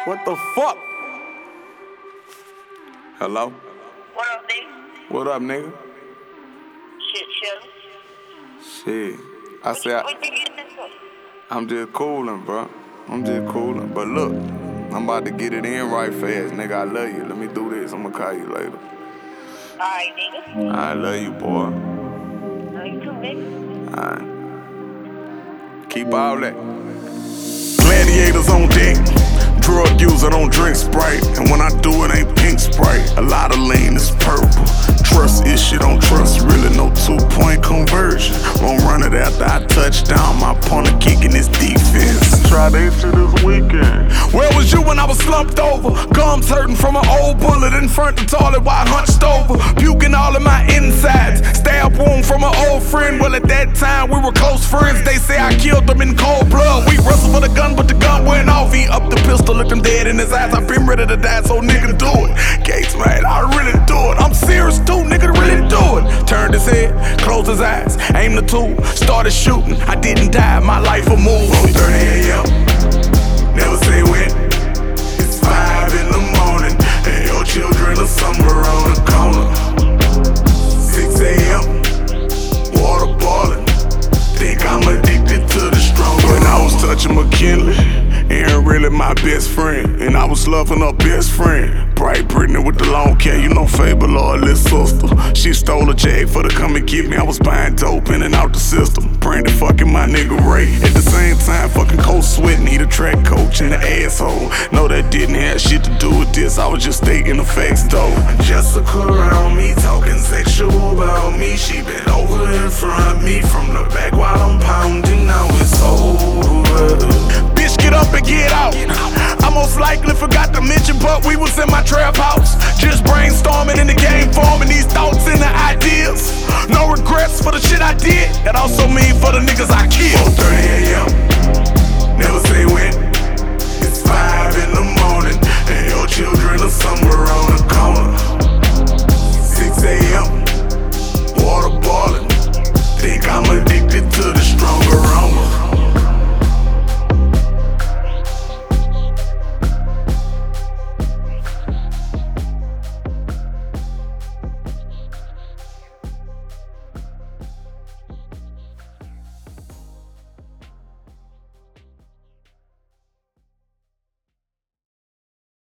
What the fuck? Hello? What up, nigga? What up, nigga? Shit, chillin'. Shit. I said, What you get this for? I'm just coolin', bro. I'm just coolin'. But look, I'm about to get it in right fast. Nigga, I love you. Let me do this. I'm gonna call you later. Alright, nigga. I love you, boy. Love you too, nigga. Alright. Keep all that. Gladiators on deck. Drug user don't drink Sprite, and when I do it ain't pink Sprite. A lot of lean is purple. Trust issue, don't trust really, no 2-point conversion. Won't run it after I touch down. My opponent kicking his defense. Try to issue this weekend. Where was you when I was slumped over? Gums hurting from an old bullet in front of the toilet while I hunched over. Puking all in my insides. Stab wound from an old friend. Well, at that time we were close friends. They say I killed them in cold blood. We wrestled for the gun, but the gun went off. He up the pistol, looked him dead in his eyes. I've been ready to die, so nigga do it. Gates, man, I really do it. I'm serious too, nigga, really do it. Turned his head, closed his eyes, aimed the tool, started shooting. I didn't die, my life will move. 4:30 a.m. Never say when. It's 5 in the morning, and your children are somewhere on the corner. 6 a.m. Water boiling. Think I'm addicted to the strong. When I was touching McKinley, Aaron really my best friend, and I was loving her best friend. Bright Brittany with the long hair, you know Fable or little sister. She stole a check for to come and get me. I was buying dope in and out the system. Praying to fucking my nigga Ray. At the same time, fucking cold sweating, he the track coach in the asshole. No, that didn't have shit to do with this. I was just stating the facts though. Jessica around me, talking sexual about me. She been over in front of me from the back while I'm pounding. Now it's over. Bitch, get up and get out. I most likely forgot to mention, but we was in my trap house, just brainstorming in the game, forming these thoughts and the ideas. No regrets for the shit I did. That also mean for the niggas I